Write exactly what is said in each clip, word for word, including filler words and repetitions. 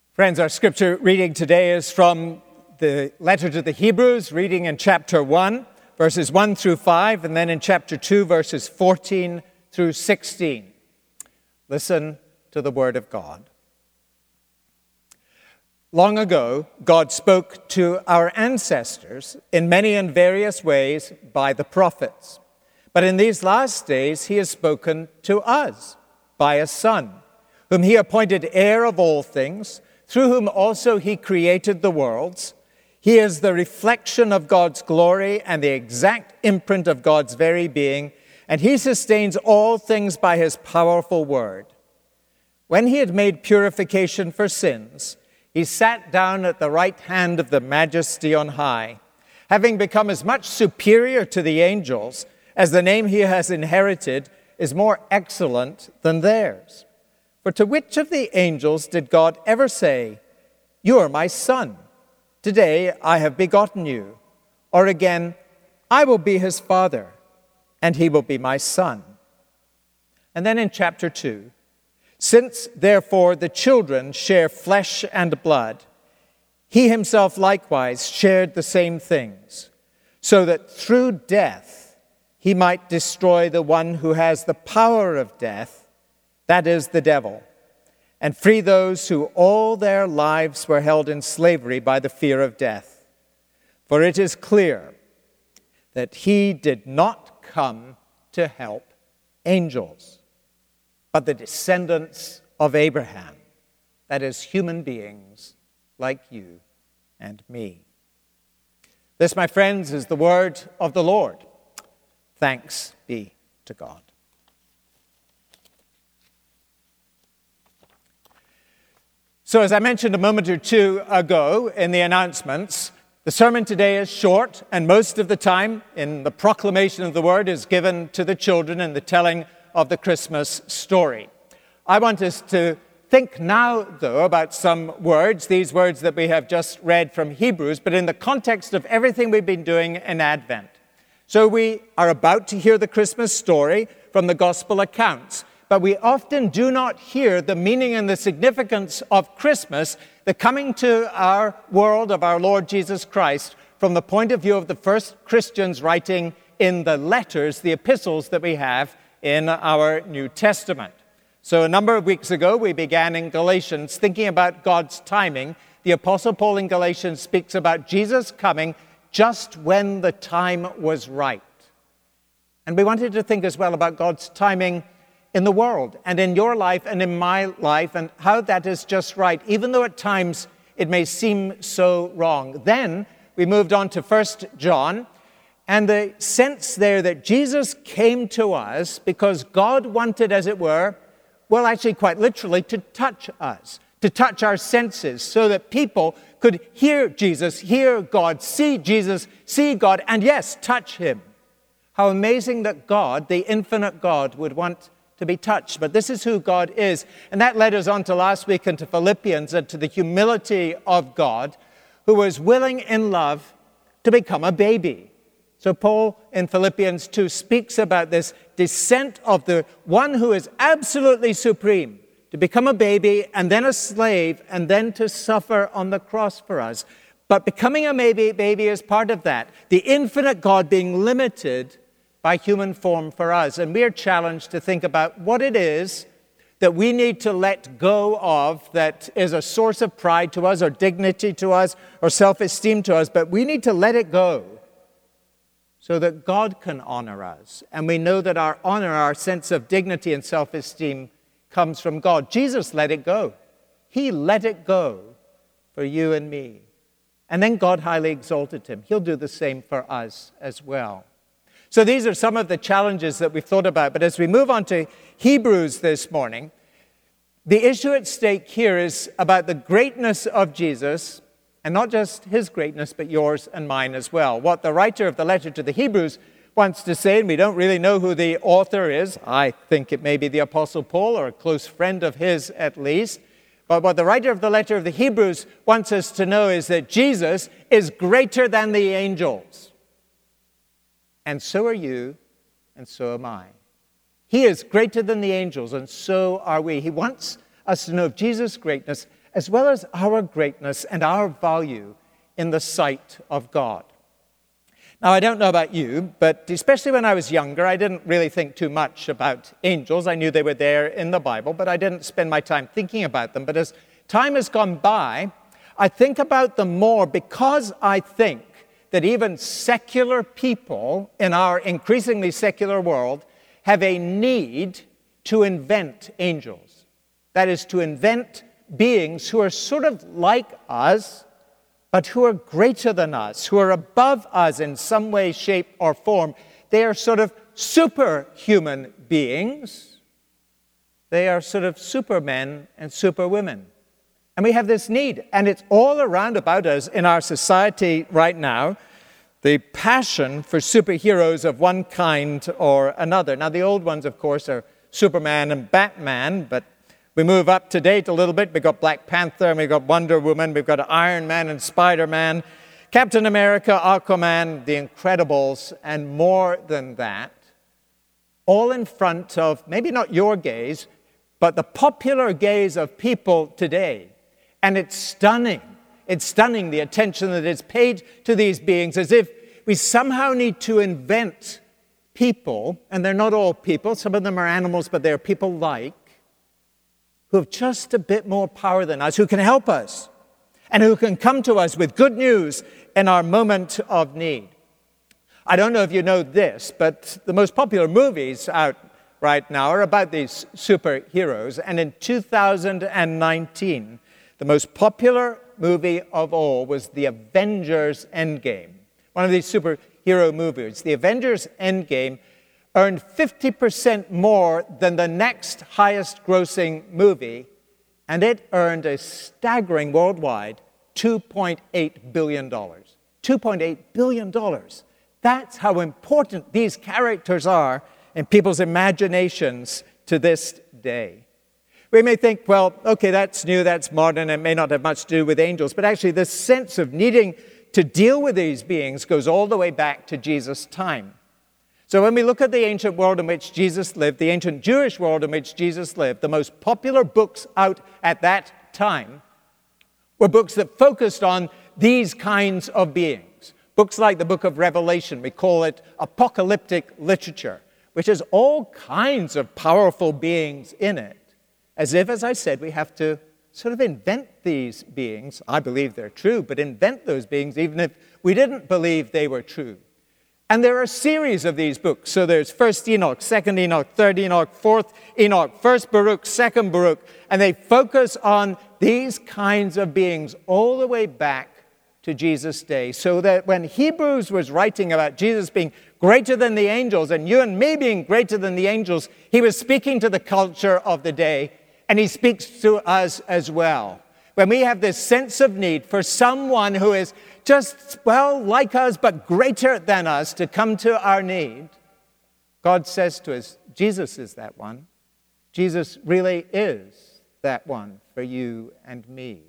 Friends, our scripture reading today is from the letter to the Hebrews, reading in chapter one, verses one through five, and then in chapter two, verses fourteen through sixteen. Listen to the word of God. Long ago, God spoke to our ancestors in many and various ways by the prophets. But in these last days, he has spoken to us by a Son, whom he appointed heir of all things, through whom also he created the worlds. He is the reflection of God's glory and the exact imprint of God's very being, and he sustains all things by his powerful word. When he had made purification for sins, he sat down at the right hand of the Majesty on high, having become as much superior to the angels as the name he has inherited is more excellent than theirs. For to which of the angels did God ever say, "You are my son, today I have begotten you"? Or again, "I will be his father, and he will be my son"? And then in chapter two, "Since therefore the children share flesh and blood, he himself likewise shared the same things, so that through death he might destroy the one who has the power of death, that is, the devil, and free those who all their lives were held in slavery by the fear of death. For it is clear that he did not come to help angels, but the descendants of Abraham, that is, human beings like you and me." This, my friends, is the word of the Lord. Thanks be to God. So as I mentioned a moment or two ago in the announcements, the sermon today is short, and most of the time in the proclamation of the word is given to the children in the telling of the Christmas story. I want us to think now, though, about some words, these words that we have just read from Hebrews, but in the context of everything we've been doing in Advent. So we are about to hear the Christmas story from the gospel accounts, but we often do not hear the meaning and the significance of Christmas, the coming to our world of our Lord Jesus Christ, from the point of view of the first Christians writing in the letters, the epistles that we have in our New Testament. So a number of weeks ago, we began in Galatians thinking about God's timing. The Apostle Paul in Galatians speaks about Jesus coming just when the time was right. And we wanted to think as well about God's timing in the world and in your life and in my life, and how that is just right, even though at times it may seem so wrong. Then we moved on to First John, and the sense there that Jesus came to us because God wanted, as it were, well, actually quite literally, to touch us, to touch our senses, so that people could hear Jesus, hear God, see Jesus, see God, and yes, touch him. How amazing that God, the infinite God, would want to be touched. But this is who God is. And that led us on to last week into Philippians and to the humility of God, who was willing in love to become a baby. So Paul in Philippians two speaks about this descent of the one who is absolutely supreme, to become a baby and then a slave and then to suffer on the cross for us. But becoming a baby, baby is part of that. The infinite God being limited by human form for us. And we are challenged to think about what it is that we need to let go of that is a source of pride to us or dignity to us or self-esteem to us, but we need to let it go so that God can honor us. And we know that our honor, our sense of dignity and self-esteem comes from God. Jesus let it go. He let it go for you and me. And then God highly exalted him. He'll do the same for us as well. So these are some of the challenges that we've thought about. But as we move on to Hebrews this morning, the issue at stake here is about the greatness of Jesus, and not just his greatness, but yours and mine as well. What the writer of the letter to the Hebrews wants to say, and we don't really know who the author is. I think it may be the Apostle Paul or a close friend of his at least. But what the writer of the letter of the Hebrews wants us to know is that Jesus is greater than the angels. And so are you, and so am I. He is greater than the angels, and so are we. He wants us to know of Jesus' greatness as well as our greatness and our value in the sight of God. Now, I don't know about you, but especially when I was younger, I didn't really think too much about angels. I knew they were there in the Bible, but I didn't spend my time thinking about them. But as time has gone by, I think about them more because I think that even secular people in our increasingly secular world have a need to invent angels. That is, to invent beings who are sort of like us, but who are greater than us, who are above us in some way, shape, or form. They are sort of superhuman beings. They are sort of supermen and superwomen. And we have this need, and it's all around about us in our society right now, the passion for superheroes of one kind or another. Now, the old ones, of course, are Superman and Batman, but we move up to date a little bit. We've got Black Panther, and we've got Wonder Woman, we've got Iron Man and Spider-Man, Captain America, Aquaman, The Incredibles, and more than that, all in front of, maybe not your gaze, but the popular gaze of people today. And it's stunning. It's stunning, the attention that is paid to these beings, as if we somehow need to invent people, and they're not all people, some of them are animals, but they're people-like, who have just a bit more power than us, who can help us, and who can come to us with good news in our moment of need. I don't know if you know this, but the most popular movies out right now are about these superheroes, and in two thousand nineteen, the most popular movie of all was The Avengers Endgame, one of these superhero movies. The Avengers Endgame earned fifty percent more than the next highest grossing movie, and it earned a staggering worldwide two point eight billion dollars. two point eight billion dollars. That's how important these characters are in people's imaginations to this day. We may think, well, okay, that's new, that's modern, it may not have much to do with angels, but actually this sense of needing to deal with these beings goes all the way back to Jesus' time. So when we look at the ancient world in which Jesus lived, the ancient Jewish world in which Jesus lived, the most popular books out at that time were books that focused on these kinds of beings. Books like the book of Revelation, we call it apocalyptic literature, which has all kinds of powerful beings in it. As if, as I said, we have to sort of invent these beings. I believe they're true, but invent those beings even if we didn't believe they were true. And there are a series of these books. So there's First Enoch, Second Enoch, Third Enoch, Fourth Enoch, First Baruch, Second Baruch, and they focus on these kinds of beings all the way back to Jesus' day. So that when Hebrews was writing about Jesus being greater than the angels, and you and me being greater than the angels, he was speaking to the culture of the day, and he speaks to us as well. When we have this sense of need for someone who is just, well, like us, but greater than us to come to our need, God says to us, Jesus is that one. Jesus really is that one for you and me.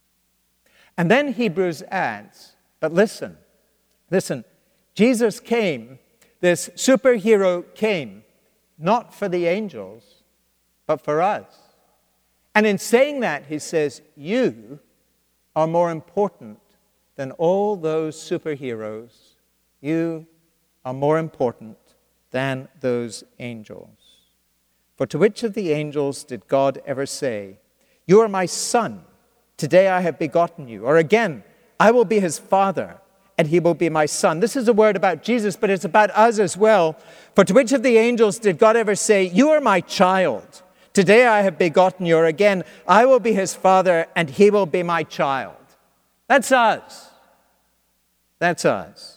And then Hebrews adds, but listen, listen, Jesus came, this superhero came, not for the angels, but for us. And in saying that, he says, you are more important than all those superheroes. You are more important than those angels. For to which of the angels did God ever say, you are my son, today I have begotten you? Or again, I will be his father, and he will be my son. This is a word about Jesus, but it's about us as well. For to which of the angels did God ever say, you are my child, today I have begotten you? Or again, I will be his father, and he will be my child. That's us. That's us.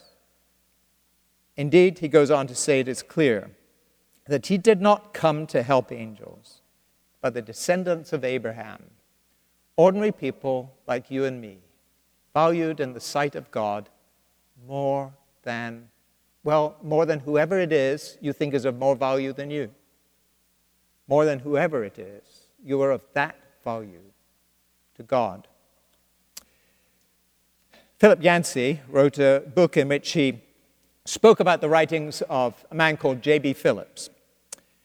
Indeed, he goes on to say it is clear that he did not come to help angels, but the descendants of Abraham, ordinary people like you and me, valued in the sight of God more than, well, more than whoever it is you think is of more value than you. More than whoever it is, you are of that value to God. Philip Yancey wrote a book in which he spoke about the writings of a man called J B Phillips.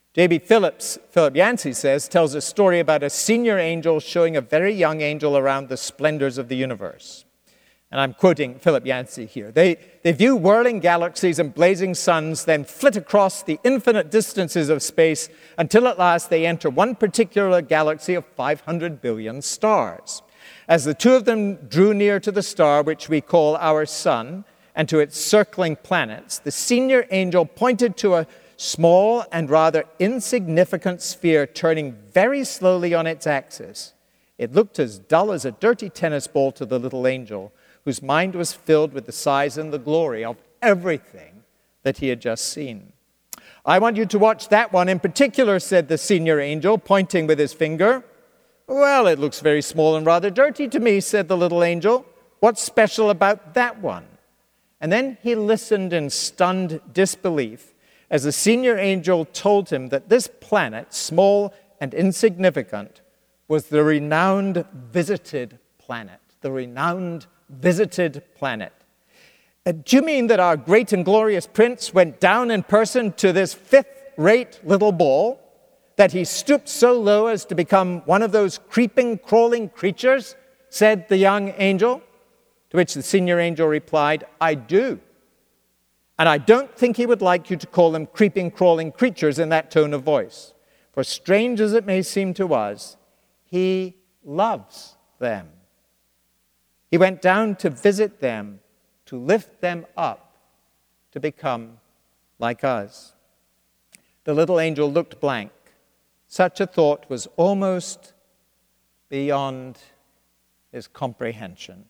J B Phillips, Philip Yancey says, tells a story about a senior angel showing a very young angel around the splendors of the universe. And I'm quoting Philip Yancey here. They, they view whirling galaxies and blazing suns, then flit across the infinite distances of space until at last they enter one particular galaxy of five hundred billion stars. As the two of them drew near to the star, which we call our sun, and to its circling planets, the senior angel pointed to a small and rather insignificant sphere turning very slowly on its axis. It looked as dull as a dirty tennis ball to the little angel, whose mind was filled with the size and the glory of everything that he had just seen. "I want you to watch that one in particular," said the senior angel, pointing with his finger. "Well, it looks very small and rather dirty to me," said the little angel. "What's special about that one?" And then he listened in stunned disbelief as the senior angel told him that this planet, small and insignificant, was the renowned visited planet. The renowned visited planet. Uh, do you mean that our great and glorious prince went down in person to this fifth-rate little ball, that he stooped so low as to become one of those creeping, crawling creatures?" said the young angel. To which the senior angel replied, "I do. And I don't think he would like you to call them creeping, crawling creatures in that tone of voice. For strange as it may seem to us, he loves them. He went down to visit them, to lift them up, to become like us." The little angel looked blank. Such a thought was almost beyond his comprehension.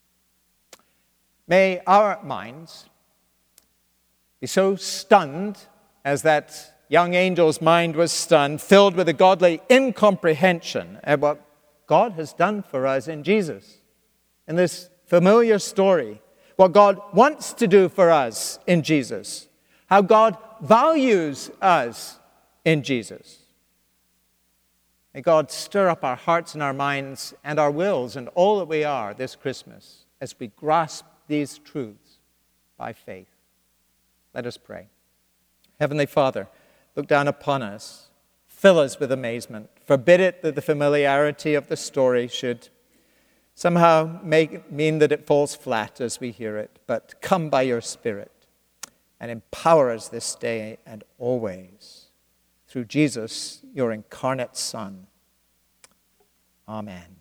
May our minds be so stunned as that young angel's mind was stunned, filled with a godly incomprehension at what God has done for us in Jesus, in this familiar story, what God wants to do for us in Jesus, how God values us in Jesus. May God stir up our hearts and our minds and our wills and all that we are this Christmas as we grasp these truths by faith. Let us pray. Heavenly Father, look down upon us. Fill us with amazement. Forbid it that the familiarity of the story should somehow make, mean that it falls flat as we hear it. But come by your Spirit and empower us this day and always. Through Jesus, your incarnate Son. Amen.